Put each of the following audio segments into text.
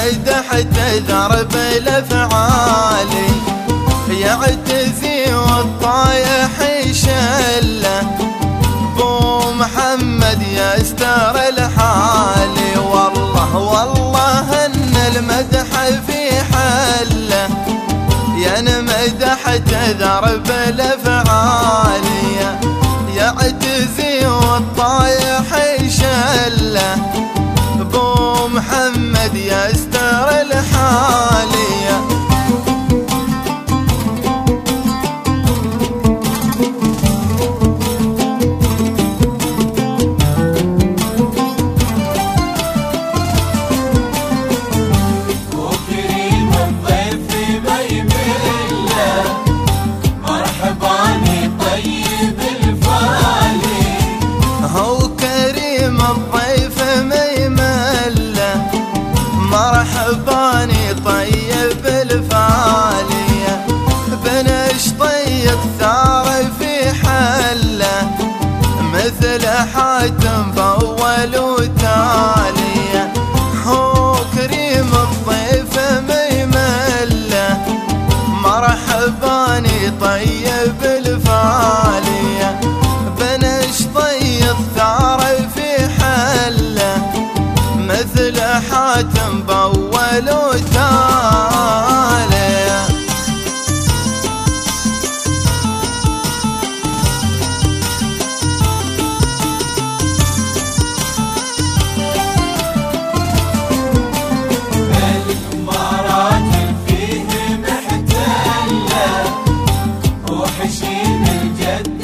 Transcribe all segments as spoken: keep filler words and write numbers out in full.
مدح تذرب الافعالي، يعتزي والطايح يشله، بو محمد يستر الحالي. والله والله ان المدح في حله، ينمدح تذرب الافعالي، يعتزي والطايح يشله، بو محمد يستر الحالي. مرحباني طيب الفالية، بنشطي الثار في حله، مثل حاتم فول وتالية. هو كريم الضيف ميمله، مرحباني طيب الفالية، بنشطي الثار في حله، مثل حاتم بول وتالي. المراجل فيه محتله، وحشيم الجد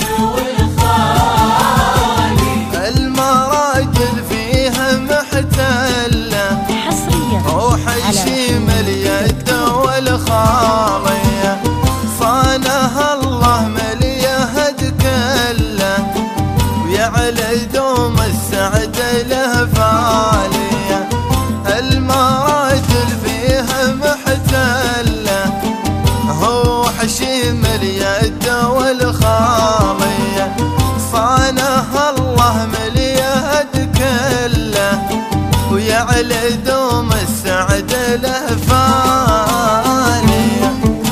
والخالي. المراجل فيها محتله، وحشيم اليد والخالية، صانها الله مليهد كله، ويعلى دوم السعد له فالية. المراجل فيها محتله، هو حشيم اليد والخالية، صانها الله مليهد كله، ويعلى دوم السعد له فالية.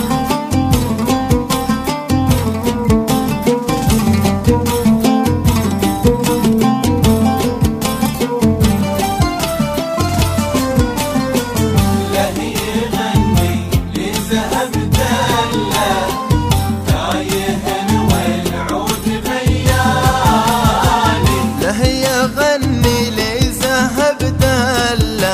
له يغني لذهب دله، تايه والعود غيالي. له يغني لذهب دله،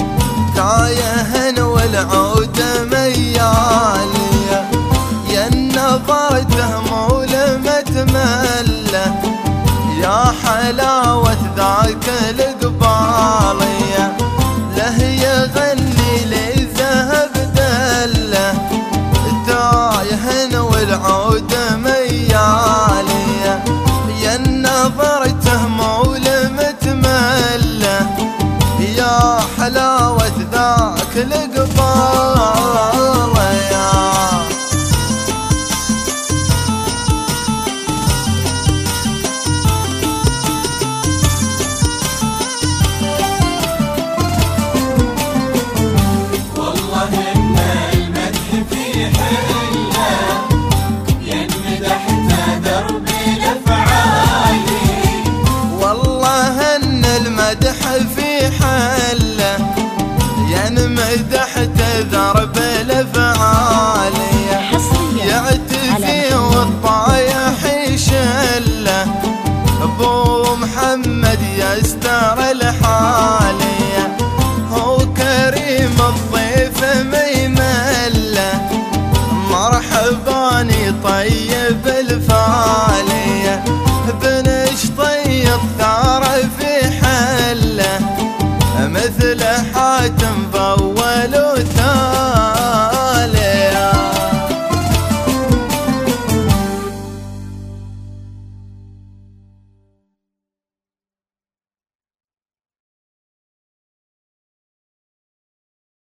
تايه والعود ميالي، يا نظرته مولمة مله، يا حلاوة ذاك القبالية. له يغني لذهب دله، تايه والعود ميالي، يا نظرته